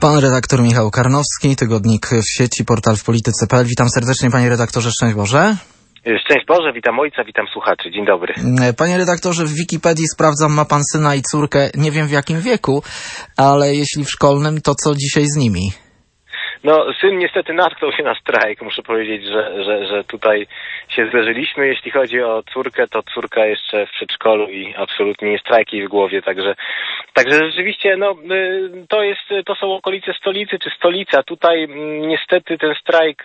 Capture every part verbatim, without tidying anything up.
Pan redaktor Michał Karnowski, tygodnik w sieci, portal w polityce kropka p l. Witam serdecznie, panie redaktorze, szczęść Boże. Szczęść Boże, witam ojca, witam słuchaczy. Dzień dobry. Panie redaktorze, w Wikipedii sprawdzam, ma pan syna i córkę, nie wiem w jakim wieku, ale jeśli w szkolnym, to co dzisiaj z nimi? No, syn niestety natknął się na strajk. Muszę powiedzieć, że, że, że tutaj się zderzyliśmy. Jeśli chodzi o córkę, to córka jeszcze w przedszkolu i absolutnie nie strajk jej w głowie. Także, także rzeczywiście, no, to jest, to są okolice stolicy czy stolica. Tutaj niestety ten strajk,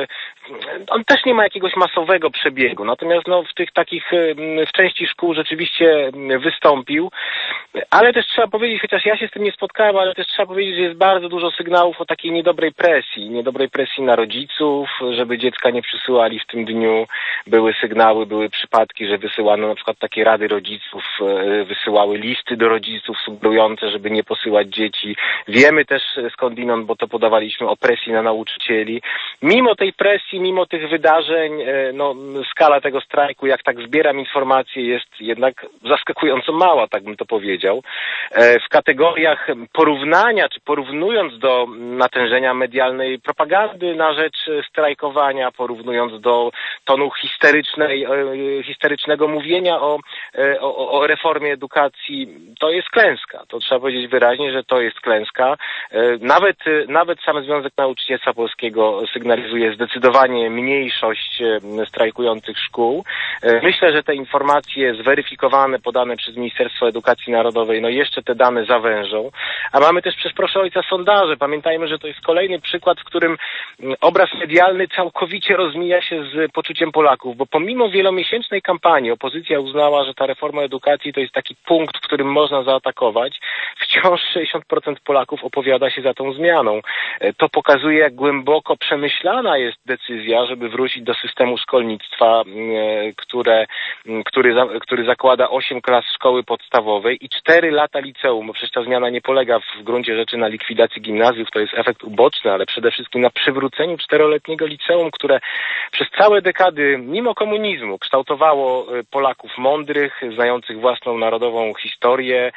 on też nie ma jakiegoś masowego przebiegu. Natomiast no, w tych takich, w części szkół rzeczywiście wystąpił. Ale też trzeba powiedzieć, chociaż ja się z tym nie spotkałem, ale też trzeba powiedzieć, że jest bardzo dużo sygnałów o takiej niedobrej presji, niedobrej presji na rodziców, żeby dziecka nie przysyłali w tym dniu. Były sygnały, były przypadki, że wysyłano na przykład takie rady rodziców, wysyłały listy do rodziców sugerujące, żeby nie posyłać dzieci. Wiemy też skądinąd, bo to podawaliśmy, o presji na nauczycieli. Mimo tej presji, mimo tych wydarzeń, no skala tego strajku, jak tak zbieram informacje, jest jednak zaskakująco mała, tak bym to powiedział. W kategoriach porównania, czy porównując do natężenia medialnej propagandy na rzecz strajkowania, porównując do tonu histerycznej, histerycznego mówienia o, o, o reformie edukacji, to jest klęska. To trzeba powiedzieć wyraźnie, że to jest klęska. Nawet, nawet sam Związek Nauczycielstwa Polskiego sygnalizuje zdecydowanie mniejszość strajkujących szkół. Myślę, że te informacje zweryfikowane, podane przez Ministerstwo Edukacji Narodowej, no jeszcze te dane zawężą. A mamy też, przecież proszę ojca, sondaże. Pamiętajmy, że to jest kolejny przykład, w którym obraz medialny całkowicie rozmija się z poczuciem Polaków, bo pomimo wielomiesięcznej kampanii opozycja uznała, że ta reforma edukacji to jest taki punkt, w którym można zaatakować. Wciąż sześćdziesiąt procent Polaków opowiada się za tą zmianą. To pokazuje, jak głęboko przemyślana jest decyzja, żeby wrócić do systemu szkolnictwa, które, który, który zakłada osiem klas szkoły podstawowej i cztery lata liceum, bo przecież ta zmiana nie polega w gruncie rzeczy na likwidacji gimnazjów, to jest efekt uboczny, ale przede wszystkim na przywróceniu czteroletniego liceum, które przez całe dekady, mimo komunizmu, kształtowało Polaków mądrych, znających własną narodową historię.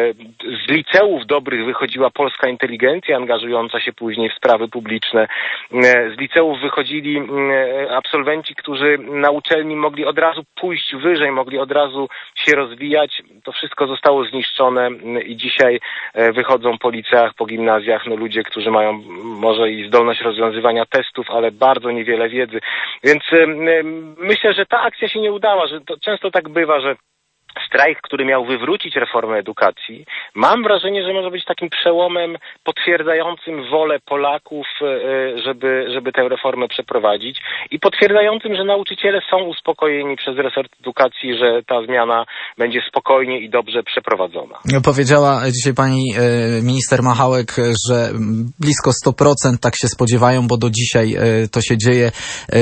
Z liceów dobrych wychodziła polska inteligencja, angażująca się później w sprawy publiczne. Z liceów wychodzili absolwenci, którzy na uczelni mogli od razu pójść wyżej, mogli od razu się rozwijać. To wszystko zostało zniszczone i dzisiaj wychodzą po liceach, po gimnazjach, no ludzie, którzy mają może i zdolność rozwiązywania testów, ale bardzo niewiele wiedzy. Więc myślę, że ta akcja się nie udała, że to często tak bywa, że strajk, który miał wywrócić reformę edukacji, mam wrażenie, że może być takim przełomem potwierdzającym wolę Polaków, żeby, żeby tę reformę przeprowadzić i potwierdzającym, że nauczyciele są uspokojeni przez resort edukacji, że ta zmiana będzie spokojnie i dobrze przeprowadzona. Powiedziała dzisiaj pani minister Machałek, że blisko sto procent tak się spodziewają, bo do dzisiaj to się dzieje.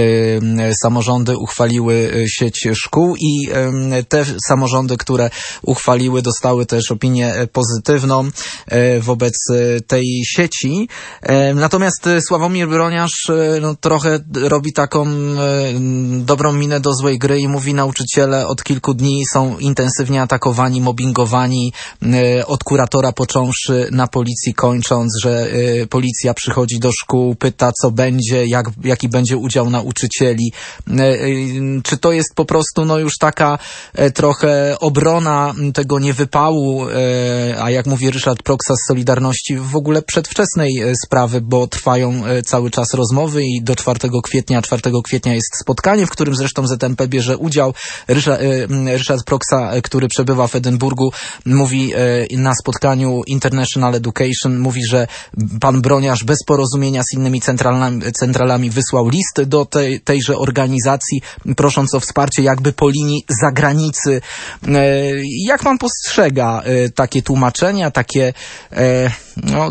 Samorządy uchwaliły sieć szkół i te samorządy, które uchwaliły, dostały też opinię pozytywną wobec tej sieci. Natomiast Sławomir Broniarz no, trochę robi taką dobrą minę do złej gry i mówi, nauczyciele od kilku dni są intensywnie atakowani, mobbingowani, od kuratora począwszy, na policji kończąc, że policja przychodzi do szkół, pyta co będzie, jak, jaki będzie udział nauczycieli. Czy to jest po prostu no już taka trochę obrona tego niewypału, a jak mówi Ryszard Proksa z Solidarności, w ogóle przedwczesnej sprawy, bo trwają cały czas rozmowy i do czwartego kwietnia, czwartego kwietnia jest spotkanie, w którym zresztą Z N P bierze udział. Ryszard, Ryszard Proksa, który przebywa w Edynburgu, mówi na spotkaniu International Education, mówi, że pan Broniarz bez porozumienia z innymi centralami, centralami wysłał list do tej, tejże organizacji, prosząc o wsparcie jakby po linii zagranicy. Jak pan postrzega takie tłumaczenia, takie no,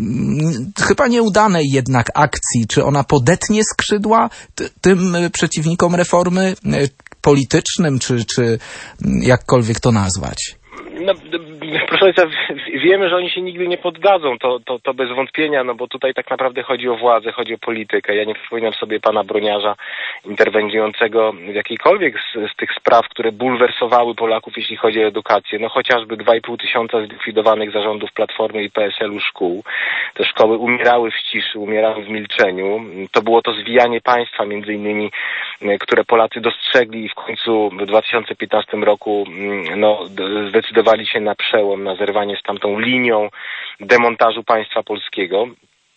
chyba nieudanej jednak akcji? Czy ona podetnie skrzydła t- tym przeciwnikom reformy politycznym, czy, czy jakkolwiek to nazwać? No, Proszę Ojca, wiemy, że oni się nigdy nie poddadzą, to, to, to bez wątpienia, no bo tutaj tak naprawdę chodzi o władzę, chodzi o politykę. Ja nie przypominam sobie pana Broniarza interweniującego w jakiejkolwiek z, z tych spraw, które bulwersowały Polaków, jeśli chodzi o edukację. No chociażby dwa i pół tysiąca zlikwidowanych zarządów Platformy i P S L u szkół. Te szkoły umierały w ciszy, umierały w milczeniu. To było to zwijanie państwa, między innymi, które Polacy dostrzegli i w końcu w dwa tysiące piętnastym roku no, zdecydowali się na przełom, na zerwanie z tamtą linią demontażu państwa polskiego.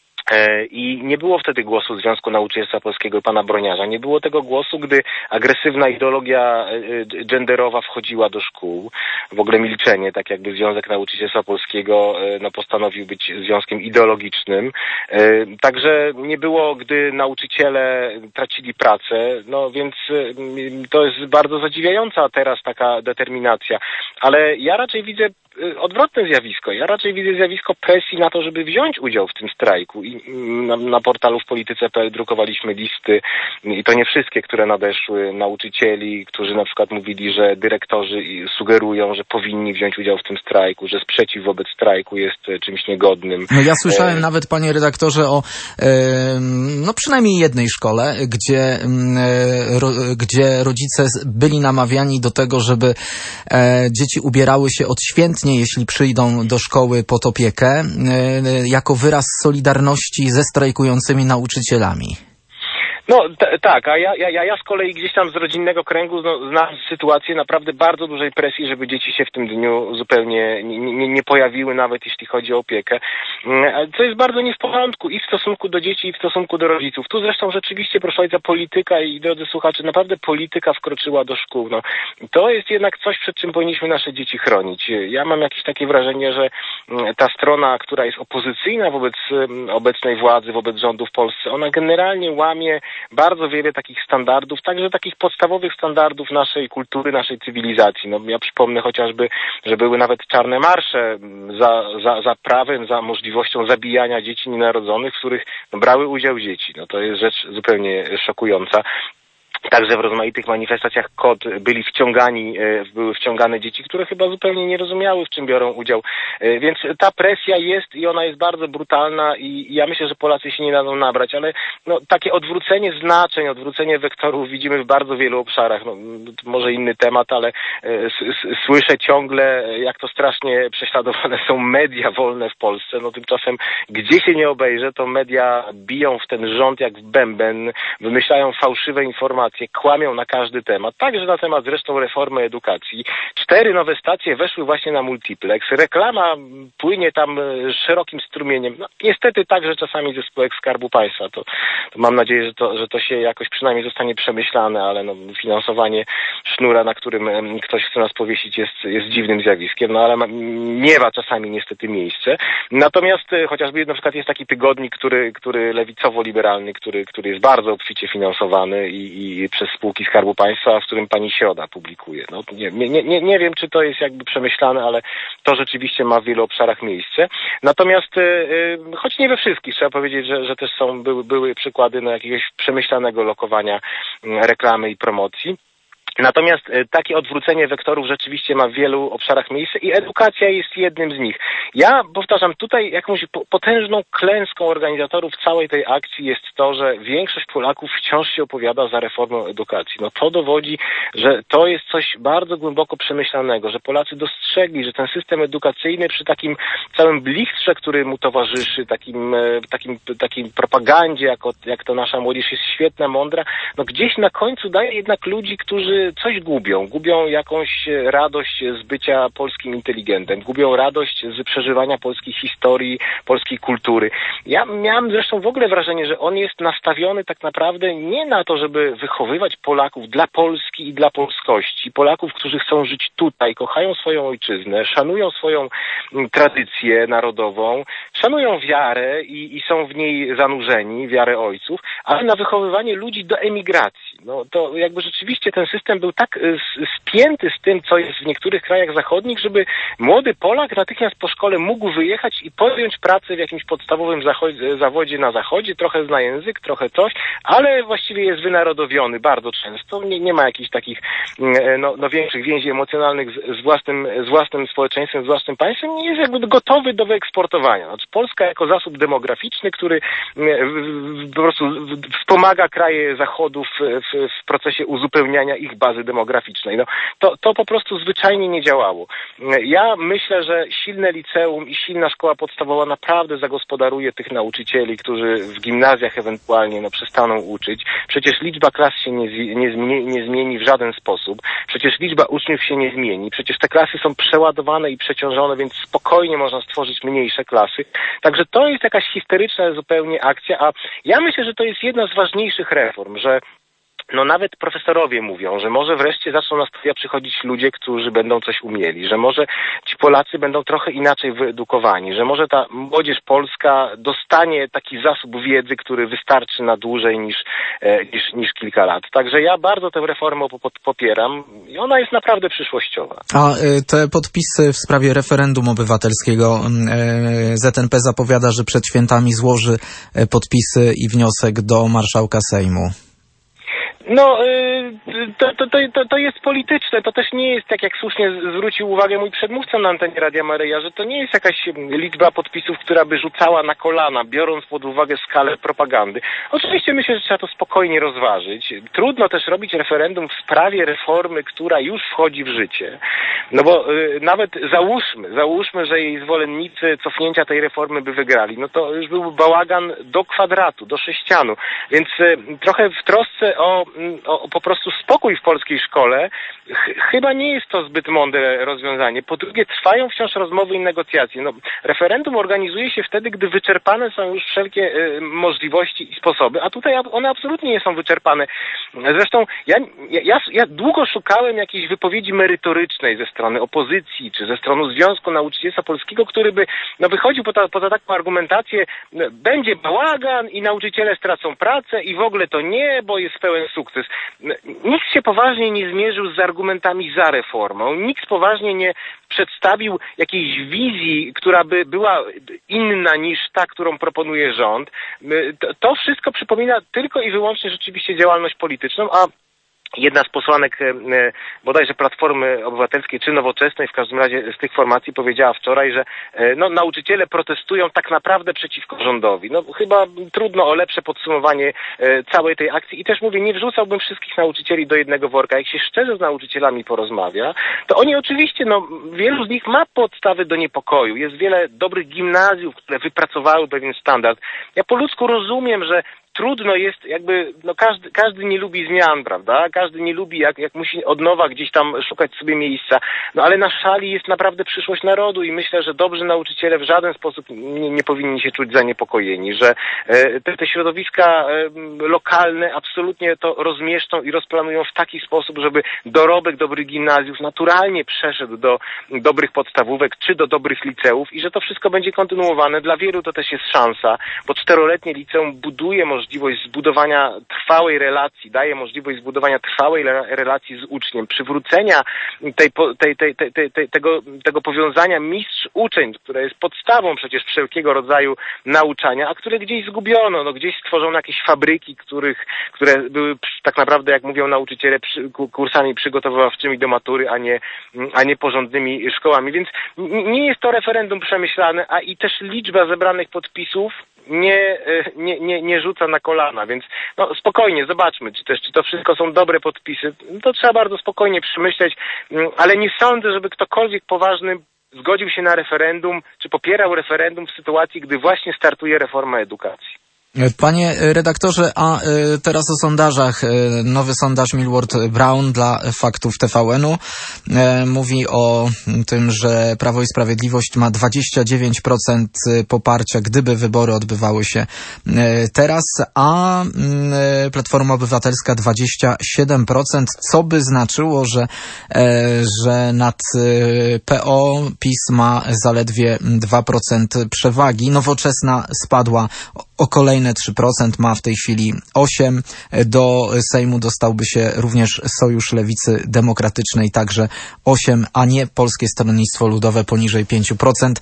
I nie było wtedy głosu Związku Nauczycielstwa Polskiego i pana Broniarza. Nie było tego głosu, gdy agresywna ideologia genderowa wchodziła do szkół. W ogóle milczenie, tak jakby Związek Nauczycielstwa Polskiego no, postanowił być związkiem ideologicznym. Także nie było, gdy nauczyciele tracili pracę. No więc to jest bardzo zadziwiająca teraz taka determinacja. Ale ja raczej widzę odwrotne zjawisko. Ja raczej widzę zjawisko presji na to, żeby wziąć udział w tym strajku. I na, na portalu w polityce kropka p l drukowaliśmy listy, i to nie wszystkie, które nadeszły, nauczycieli, którzy na przykład mówili, że dyrektorzy sugerują, że powinni wziąć udział w tym strajku, że sprzeciw wobec strajku jest czymś niegodnym. No ja słyszałem e... nawet, panie redaktorze, o e, no przynajmniej jednej szkole, gdzie, e, ro, gdzie rodzice byli namawiani do tego, żeby e, dzieci ubierały się odświętnie, jeśli przyjdą do szkoły pod opiekę, jako wyraz solidarności ze strajkującymi nauczycielami. No t- tak, a ja, ja, ja z kolei gdzieś tam z rodzinnego kręgu no, znam sytuację naprawdę bardzo dużej presji, żeby dzieci się w tym dniu zupełnie nie, nie, nie pojawiły, nawet jeśli chodzi o opiekę. Co jest bardzo nie w porządku i w stosunku do dzieci, i w stosunku do rodziców. Tu zresztą rzeczywiście, proszę ojca, polityka i drodzy słuchacze, naprawdę polityka wkroczyła do szkół. No, to jest jednak coś, przed czym powinniśmy nasze dzieci chronić. Ja mam jakieś takie wrażenie, że ta strona, która jest opozycyjna wobec obecnej władzy, wobec rządu w Polsce, ona generalnie łamie bardzo wiele takich standardów, także takich podstawowych standardów naszej kultury, naszej cywilizacji. No, ja przypomnę chociażby, że były nawet czarne marsze za, za, za prawem, za możliwością zabijania dzieci nienarodzonych, w których no, brały udział dzieci. No, to jest rzecz zupełnie szokująca. Także w rozmaitych manifestacjach K O D byli wciągani, były wciągane dzieci, które chyba zupełnie nie rozumiały, w czym biorą udział. Więc ta presja jest i ona jest bardzo brutalna i ja myślę, że Polacy się nie dadzą nabrać, ale no, takie odwrócenie znaczeń, odwrócenie wektorów widzimy w bardzo wielu obszarach. No, może inny temat, ale słyszę ciągle, jak to strasznie prześladowane są media wolne w Polsce. No tymczasem, gdzie się nie obejrzę, to media biją w ten rząd jak w bęben, wymyślają fałszywe informacje, kłamią na każdy temat, także na temat zresztą reformy edukacji. Cztery nowe stacje weszły właśnie na multiplex. Reklama płynie tam szerokim strumieniem. No, niestety także czasami ze spółek Skarbu Państwa. To, to mam nadzieję, że to, że to się jakoś przynajmniej zostanie przemyślane, ale no, finansowanie sznura, na którym ktoś chce nas powiesić, jest, jest dziwnym zjawiskiem, no ale ma, miewa czasami niestety miejsce. Natomiast chociażby na przykład jest taki tygodnik, który, który lewicowo-liberalny, który, który jest bardzo obficie finansowany i, i przez spółki Skarbu Państwa, w którym pani Środa publikuje. No, nie, nie, nie, nie wiem, czy to jest jakby przemyślane, ale to rzeczywiście ma w wielu obszarach miejsce. Natomiast, yy, choć nie we wszystkich, trzeba powiedzieć, że, że też są, były, były przykłady no, jakiegoś przemyślanego lokowania yy, reklamy i promocji. Natomiast takie odwrócenie wektorów rzeczywiście ma w wielu obszarach miejsce i edukacja jest jednym z nich. Ja powtarzam, tutaj jakąś potężną klęską organizatorów całej tej akcji jest to, że większość Polaków wciąż się opowiada za reformą edukacji. No to dowodzi, że to jest coś bardzo głęboko przemyślanego, że Polacy dostrzegli, że ten system edukacyjny przy takim całym blichtrze, który mu towarzyszy, takim, takim, takim propagandzie, jako, jak to nasza młodzież jest świetna, mądra, no gdzieś na końcu daje jednak ludzi, którzy coś gubią. Gubią jakąś radość z bycia polskim inteligentem. Gubią radość z przeżywania polskiej historii, polskiej kultury. Ja miałem zresztą w ogóle wrażenie, że on jest nastawiony tak naprawdę nie na to, żeby wychowywać Polaków dla Polski i dla polskości. Polaków, którzy chcą żyć tutaj, kochają swoją ojczyznę, szanują swoją tradycję narodową, szanują wiarę i, i są w niej zanurzeni, wiarę ojców, ale na wychowywanie ludzi do emigracji. No to jakby rzeczywiście ten system był tak spięty z tym, co jest w niektórych krajach zachodnich, żeby młody Polak natychmiast po szkole mógł wyjechać i podjąć pracę w jakimś podstawowym zawodzie na zachodzie, trochę zna język, trochę coś, ale właściwie jest wynarodowiony bardzo często. Nie, nie ma jakichś takich no, no większych więzi emocjonalnych z, z, własnym, z własnym społeczeństwem, z własnym państwem. Nie jest jakby gotowy do wyeksportowania. Znaczy Polska jako zasób demograficzny, który po prostu wspomaga kraje zachodu w, w, w procesie uzupełniania ich bazy demograficznej. No, to, to po prostu zwyczajnie nie działało. Ja myślę, że silne liceum i silna szkoła podstawowa naprawdę zagospodaruje tych nauczycieli, którzy w gimnazjach ewentualnie no, przestaną uczyć. Przecież liczba klas się nie, nie, zmieni, nie zmieni w żaden sposób. Przecież liczba uczniów się nie zmieni. Przecież te klasy są przeładowane i przeciążone, więc spokojnie można stworzyć mniejsze klasy. Także to jest jakaś histeryczna zupełnie akcja, a ja myślę, że to jest jedna z ważniejszych reform, że no nawet profesorowie mówią, że może wreszcie zaczną na studia przychodzić ludzie, którzy będą coś umieli, że może ci Polacy będą trochę inaczej wyedukowani, że może ta młodzież polska dostanie taki zasób wiedzy, który wystarczy na dłużej niż, niż, niż kilka lat. Także ja bardzo tę reformę popieram i ona jest naprawdę przyszłościowa. A te podpisy w sprawie referendum obywatelskiego Z N P zapowiada, że przed świętami złoży podpisy i wniosek do marszałka Sejmu. No, to, to, to, to jest polityczne, to też nie jest, tak jak słusznie zwrócił uwagę mój przedmówca na antenie Radia Maryja, że to nie jest jakaś liczba podpisów, która by rzucała na kolana, biorąc pod uwagę skalę propagandy. Oczywiście myślę, że trzeba to spokojnie rozważyć. Trudno też robić referendum w sprawie reformy, która już wchodzi w życie. No bo y, nawet załóżmy, załóżmy, że jej zwolennicy cofnięcia tej reformy by wygrali. No to już byłby bałagan do kwadratu, do sześcianu. Więc y, trochę w trosce o O, o po prostu spokój w polskiej szkole, ch- chyba nie jest to zbyt mądre rozwiązanie. Po drugie, trwają wciąż rozmowy i negocjacje. No, referendum organizuje się wtedy, gdy wyczerpane są już wszelkie y, możliwości i sposoby, a tutaj one absolutnie nie są wyczerpane. Zresztą ja, ja, ja długo szukałem jakiejś wypowiedzi merytorycznej ze strony opozycji, czy ze strony Związku Nauczycielstwa Polskiego, który by no, wychodził poza, poza taką argumentację, no, będzie bałagan i nauczyciele stracą pracę i w ogóle to nie, bo jest pełen sukces. Nikt się poważnie nie zmierzył z argumentami za reformą. Nikt poważnie nie przedstawił jakiejś wizji, która by była inna niż ta, którą proponuje rząd. To wszystko przypomina tylko i wyłącznie rzeczywiście działalność polityczną, a jedna z posłanek bodajże Platformy Obywatelskiej czy Nowoczesnej, w każdym razie z tych formacji, powiedziała wczoraj, że no, nauczyciele protestują tak naprawdę przeciwko rządowi. No chyba trudno o lepsze podsumowanie całej tej akcji i też mówię, nie wrzucałbym wszystkich nauczycieli do jednego worka. Jak się szczerze z nauczycielami porozmawia, to oni oczywiście, no wielu z nich ma podstawy do niepokoju. Jest wiele dobrych gimnazjów, które wypracowały pewien standard. Ja po ludzku rozumiem, że trudno jest jakby, no każdy, każdy nie lubi zmian, prawda? Każdy nie lubi, jak, jak musi od nowa gdzieś tam szukać sobie miejsca. No ale na szali jest naprawdę przyszłość narodu i myślę, że dobrzy nauczyciele w żaden sposób nie, nie powinni się czuć zaniepokojeni, że e, te, te środowiska e, lokalne absolutnie to rozmieszczą i rozplanują w taki sposób, żeby dorobek dobrych gimnazjów naturalnie przeszedł do dobrych podstawówek czy do dobrych liceów i że to wszystko będzie kontynuowane. Dla wielu to też jest szansa, bo czteroletnie liceum buduje możliwość możliwość zbudowania trwałej relacji, daje możliwość zbudowania trwałej relacji z uczniem, przywrócenia tej, tej, tej, tej, tej, tej, tego, tego powiązania mistrz-uczeń, które jest podstawą przecież wszelkiego rodzaju nauczania, a które gdzieś zgubiono, no gdzieś stworzono jakieś fabryki, których, które były tak naprawdę, jak mówią nauczyciele, przy, kursami przygotowawczymi do matury, a nie, a nie porządnymi szkołami. Więc nie jest to referendum przemyślane, a i też liczba zebranych podpisów nie, nie, nie, nie rzuca na kolana, więc no, spokojnie, zobaczmy, czy też, czy to wszystko są dobre podpisy. To trzeba bardzo spokojnie przemyśleć, ale nie sądzę, żeby ktokolwiek poważny zgodził się na referendum, czy popierał referendum w sytuacji, gdy właśnie startuje reforma edukacji. Panie redaktorze, a teraz o sondażach. Nowy sondaż Millward Brown dla Faktów T V N u mówi o tym, że Prawo i Sprawiedliwość ma dwadzieścia dziewięć procent poparcia, gdyby wybory odbywały się teraz, a Platforma Obywatelska dwadzieścia siedem procent, co by znaczyło, że, że nad P O PiS ma zaledwie dwa procent przewagi. Nowoczesna spadła o kolejne trzy procent, ma w tej chwili osiem procent. Do Sejmu dostałby się również Sojusz Lewicy Demokratycznej, także osiem procent, a nie Polskie Stronnictwo Ludowe poniżej pięć procent.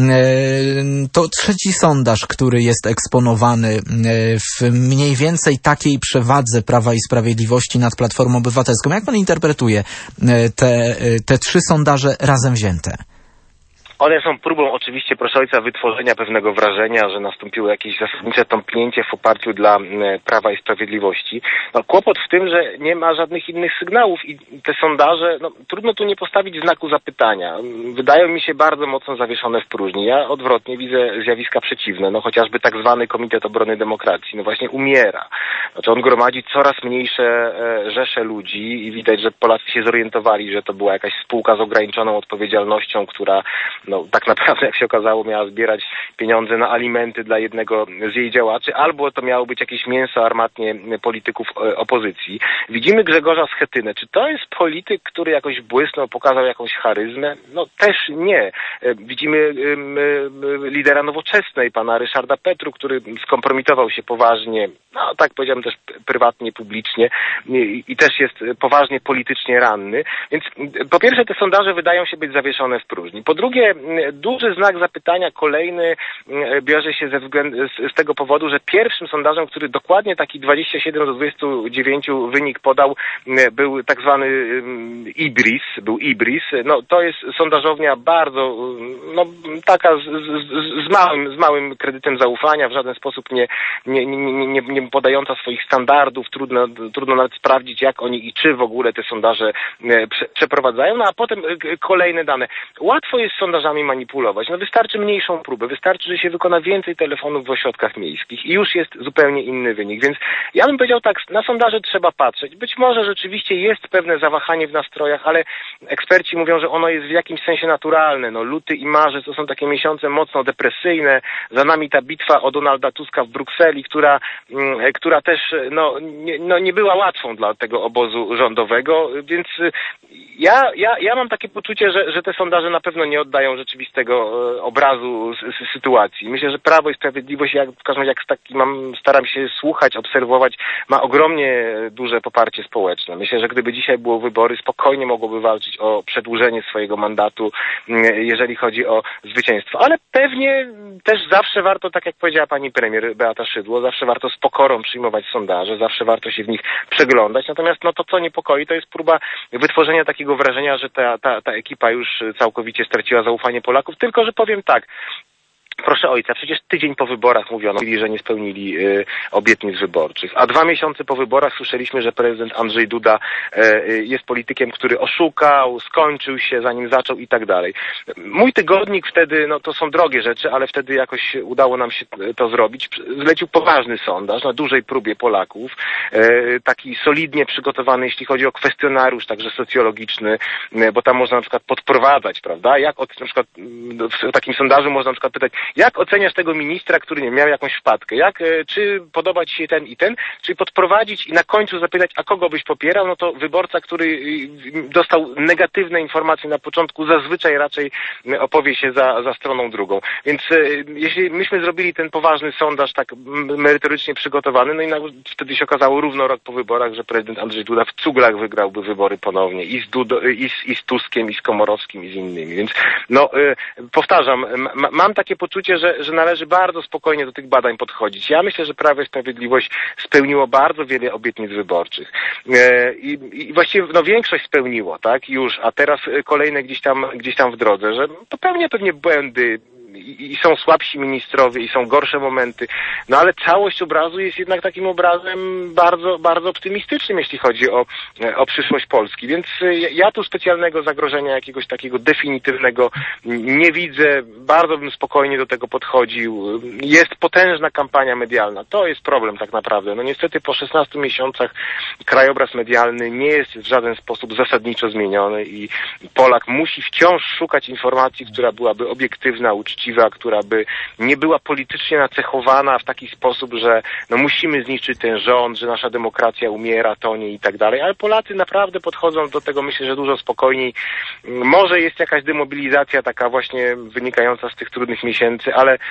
To trzeci sondaż, który jest eksponowany w mniej więcej takiej przewadze Prawa i Sprawiedliwości nad Platformą Obywatelską. Jak pan interpretuje te, te trzy sondaże razem wzięte? One są próbą oczywiście, proszę ojca, wytworzenia pewnego wrażenia, że nastąpiło jakieś zasadnicze tąpnięcie w oparciu dla Prawa i Sprawiedliwości. No, kłopot w tym, że nie ma żadnych innych sygnałów i te sondaże, no, trudno tu nie postawić znaku zapytania. Wydają mi się bardzo mocno zawieszone w próżni. Ja odwrotnie widzę zjawiska przeciwne. No chociażby tak zwany Komitet Obrony Demokracji, no właśnie umiera. Znaczy on gromadzi coraz mniejsze e, rzesze ludzi i widać, że Polacy się zorientowali, że to była jakaś spółka z ograniczoną odpowiedzialnością, która no tak naprawdę, jak się okazało, miała zbierać pieniądze na alimenty dla jednego z jej działaczy, albo to miało być jakieś mięso armatnie polityków opozycji. Widzimy Grzegorza Schetynę. Czy to jest polityk, który jakoś błysnął, pokazał jakąś charyzmę? No też nie. Widzimy um, lidera Nowoczesnej, pana Ryszarda Petru, który skompromitował się poważnie, no tak powiedziałem też prywatnie, publicznie i, i też jest poważnie politycznie ranny. Więc po pierwsze te sondaże wydają się być zawieszone w próżni. Po drugie, duży znak zapytania kolejny bierze się ze względu, z, z tego powodu, że pierwszym sondażem, który dokładnie taki dwadzieścia siedem do dwudziestu dziewięciu wynik podał, był tak zwany IBRIS, był IBRIS. No to jest sondażownia bardzo, no taka z, z, z, małym, z małym kredytem zaufania, w żaden sposób nie, nie, nie, nie, nie podająca swoich standardów, trudno, trudno nawet sprawdzić, jak oni i czy w ogóle te sondaże prze, przeprowadzają, no a potem kolejne dane. Łatwo jest sondażami manipulować. No wystarczy mniejszą próbę, wystarczy, że się wykona więcej telefonów w ośrodkach miejskich i już jest zupełnie inny wynik. Więc ja bym powiedział tak, na sondaże trzeba patrzeć. Być może rzeczywiście jest pewne zawahanie w nastrojach, ale eksperci mówią, że ono jest w jakimś sensie naturalne. No luty i marzec to są takie miesiące mocno depresyjne. Za nami ta bitwa o Donalda Tuska w Brukseli, która, która też no, nie, no, nie była łatwą dla tego obozu rządowego, więc ja, ja, ja mam takie poczucie, że, że te sondaże na pewno nie oddają rzeczywistego obrazu z, z sytuacji. Myślę, że Prawo i Sprawiedliwość, jak w każdym razie jak taki mam, staram się słuchać, obserwować, ma ogromnie duże poparcie społeczne. Myślę, że gdyby dzisiaj było wybory, spokojnie mogłoby walczyć o przedłużenie swojego mandatu, jeżeli chodzi o zwycięstwo. Ale pewnie też zawsze warto, tak jak powiedziała pani premier Beata Szydło, zawsze warto z pokorą przyjmować sondaże, zawsze warto się w nich przeglądać. Natomiast no to, co niepokoi, to jest próba wytworzenia takiego wrażenia, że ta, ta, ta ekipa już całkowicie straciła zaufanie Polaków. Tylko że powiem tak, proszę ojca, przecież tydzień po wyborach mówiono, że nie spełnili y, obietnic wyborczych, a dwa miesiące po wyborach słyszeliśmy, że prezydent Andrzej Duda y, jest politykiem, który oszukał, skończył się zanim zaczął i tak dalej. Mój tygodnik wtedy, no to są drogie rzeczy, ale wtedy jakoś udało nam się to zrobić. Zlecił poważny sondaż na dużej próbie Polaków, y, taki solidnie przygotowany, jeśli chodzi o kwestionariusz, także socjologiczny, y, bo tam można na przykład podprowadzać, prawda? Jak od, na przykład w takim sondażu można na przykład pytać, jak oceniasz tego ministra, który nie miał jakąś wpadkę? Jak, czy podoba ci się ten i ten? Czyli podprowadzić i na końcu zapytać, a kogo byś popierał? No to wyborca, który dostał negatywne informacje na początku, zazwyczaj raczej opowie się za, za stroną drugą. Więc jeśli myśmy zrobili ten poważny sondaż tak merytorycznie przygotowany, no i wtedy się okazało równo rok po wyborach, że prezydent Andrzej Duda w cuglach wygrałby wybory ponownie i z, Dudo, i z, i z Tuskiem, i z Komorowskim, i z innymi. Więc no, powtarzam, ma, mam takie poczucie, że, że należy bardzo spokojnie do tych badań podchodzić. Ja myślę, że Prawo i Sprawiedliwość spełniło bardzo wiele obietnic wyborczych. E, i, I właściwie no, większość spełniło, tak, już, a teraz kolejne gdzieś tam, gdzieś tam w drodze, że popełnia pewnie błędy, I, i są słabsi ministrowie, i są gorsze momenty, no ale całość obrazu jest jednak takim obrazem bardzo, bardzo optymistycznym, jeśli chodzi o, o przyszłość Polski. Więc ja tu specjalnego zagrożenia jakiegoś takiego definitywnego nie widzę. Bardzo bym spokojnie do tego podchodził. Jest potężna kampania medialna. To jest problem tak naprawdę. No niestety po szesnastu miesiącach krajobraz medialny nie jest w żaden sposób zasadniczo zmieniony i Polak musi wciąż szukać informacji, która byłaby obiektywna, uczciwa, która by nie była politycznie nacechowana w taki sposób, że no musimy zniszczyć ten rząd, że nasza demokracja umiera, tonie i tak dalej, ale Polacy naprawdę podchodzą do tego, myślę, że dużo spokojniej. Może jest jakaś demobilizacja taka właśnie wynikająca z tych trudnych miesięcy, ale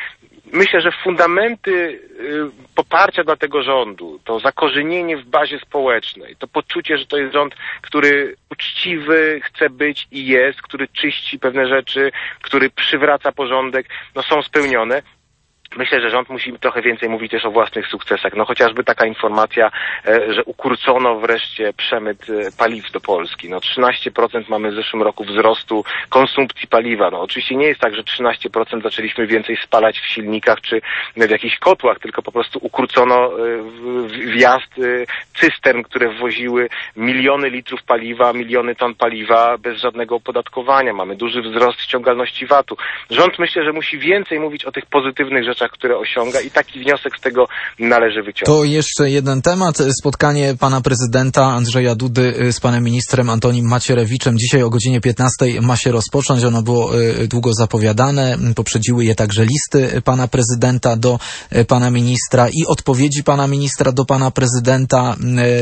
myślę, że fundamenty poparcia dla tego rządu, to zakorzenienie w bazie społecznej, to poczucie, że to jest rząd, który uczciwy chce być i jest, który czyści pewne rzeczy, który przywraca porządek, no są spełnione. Myślę, że rząd musi trochę więcej mówić też o własnych sukcesach. No chociażby taka informacja, że ukurczono wreszcie przemyt paliw do Polski. No trzynaście procent mamy w zeszłym roku wzrostu konsumpcji paliwa. No oczywiście nie jest tak, że trzynaście procent zaczęliśmy więcej spalać w silnikach czy w jakichś kotłach, tylko po prostu ukurczono wjazd cystern, które wwoziły miliony litrów paliwa, miliony ton paliwa bez żadnego opodatkowania. Mamy duży wzrost ściągalności vatu. Rząd myślę, że musi więcej mówić o tych pozytywnych rzeczach, które osiąga i taki wniosek z tego należy wyciągnąć. To jeszcze jeden temat. Spotkanie pana prezydenta Andrzeja Dudy z panem ministrem Antonim Macierewiczem dzisiaj o godzinie piętnastej ma się rozpocząć. Ono było długo zapowiadane. Poprzedziły je także listy pana prezydenta do pana ministra i odpowiedzi pana ministra do pana prezydenta.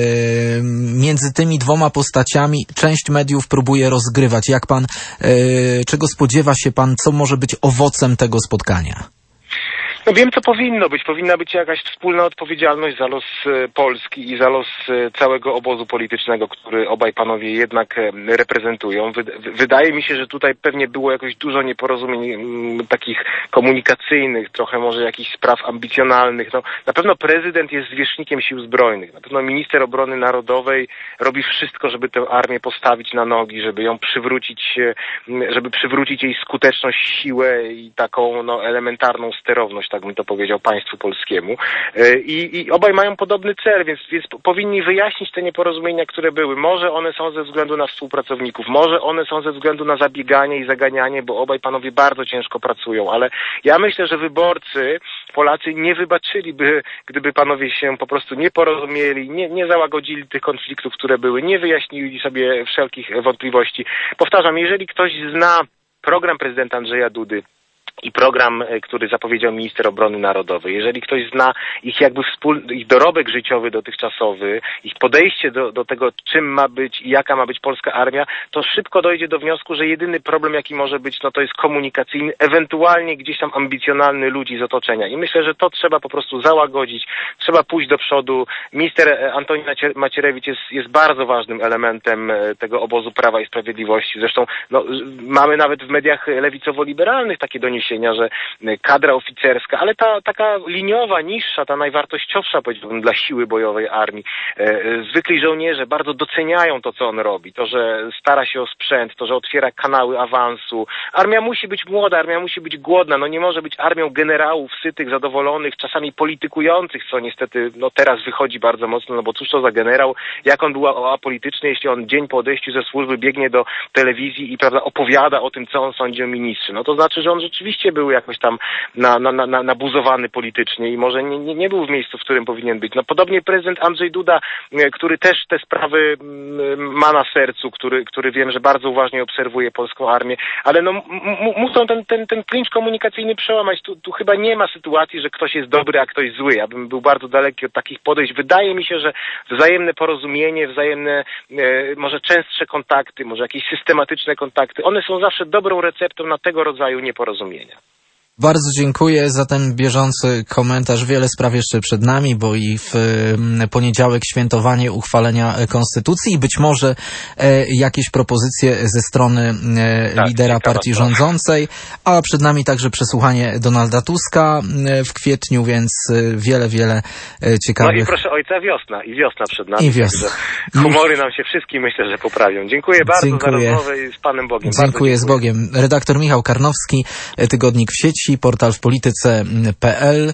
Między tymi dwoma postaciami część mediów próbuje rozgrywać. Jak pan, czego spodziewa się pan, co może być owocem tego spotkania? No wiem, co powinno być. Powinna być jakaś wspólna odpowiedzialność za los Polski i za los całego obozu politycznego, który obaj panowie jednak reprezentują. Wydaje mi się, że tutaj pewnie było jakoś dużo nieporozumień takich komunikacyjnych, trochę może jakichś spraw ambicjonalnych. No, na pewno prezydent jest zwierzchnikiem sił zbrojnych. Na pewno minister obrony narodowej robi wszystko, żeby tę armię postawić na nogi, żeby ją przywrócić, żeby przywrócić jej skuteczność, siłę i taką no, elementarną sterowność, tak bym to powiedział, państwu polskiemu. I, i obaj mają podobny cel, więc, więc powinni wyjaśnić te nieporozumienia, które były. Może one są ze względu na współpracowników, może one są ze względu na zabieganie i zaganianie, bo obaj panowie bardzo ciężko pracują, ale ja myślę, że wyborcy, Polacy nie wybaczyliby, gdyby panowie się po prostu nie porozumieli, nie, nie załagodzili tych konfliktów, które były, nie wyjaśnili sobie wszelkich wątpliwości. Powtarzam, jeżeli ktoś zna program prezydenta Andrzeja Dudy i program, który zapowiedział minister obrony narodowej. Jeżeli ktoś zna ich jakby wspólny, ich dorobek życiowy dotychczasowy, ich podejście do, do tego, czym ma być i jaka ma być polska armia, to szybko dojdzie do wniosku, że jedyny problem, jaki może być, no to jest komunikacyjny, ewentualnie gdzieś tam ambicjonalny ludzi z otoczenia. I myślę, że to trzeba po prostu załagodzić, trzeba pójść do przodu. Minister Antoni Macierewicz jest, jest bardzo ważnym elementem tego obozu Prawa i Sprawiedliwości. Zresztą no, mamy nawet w mediach lewicowo-liberalnych takie doniesienia, że kadra oficerska, ale ta taka liniowa, niższa, ta najwartościowsza, powiedziałbym, dla siły bojowej armii. Zwykli żołnierze bardzo doceniają to, co on robi. To, że stara się o sprzęt, to, że otwiera kanały awansu. Armia musi być młoda, armia musi być głodna. No nie może być armią generałów sytych, zadowolonych, czasami politykujących, co niestety no teraz wychodzi bardzo mocno, no bo cóż to za generał, jak on był apolityczny, jeśli on dzień po odejściu ze służby biegnie do telewizji i prawda opowiada o tym, co on sądzi o ministrze. No to znaczy, że on rzeczywiście był jakoś tam na, na, na, nabuzowany politycznie i może nie, nie, nie był w miejscu, w którym powinien być. No podobnie prezydent Andrzej Duda, który też te sprawy ma na sercu, który, który wiem, że bardzo uważnie obserwuje polską armię, ale no muszą ten, ten, ten klincz komunikacyjny przełamać. Tu, tu chyba nie ma sytuacji, że ktoś jest dobry, a ktoś zły. Ja bym był bardzo daleki od takich podejść. Wydaje mi się, że wzajemne porozumienie, wzajemne e, może częstsze kontakty, może jakieś systematyczne kontakty, one są zawsze dobrą receptą na tego rodzaju nieporozumienia. Bardzo dziękuję za ten bieżący komentarz. Wiele spraw jeszcze przed nami, bo i w poniedziałek świętowanie uchwalenia Konstytucji i być może e, jakieś propozycje ze strony e, tak, lidera partii rządzącej, a przed nami także przesłuchanie Donalda Tuska w kwietniu, więc wiele, wiele ciekawych... No i proszę ojca, wiosna. I wiosna przed nami. I wiosna. Humory nam się wszystkim myślę, że poprawią. Dziękuję bardzo dziękuję. za rozmowę i z Panem Bogiem. Dziękuję, dziękuję z Bogiem. Redaktor Michał Karnowski, Tygodnik w sieci, portal w polityce kropka p l.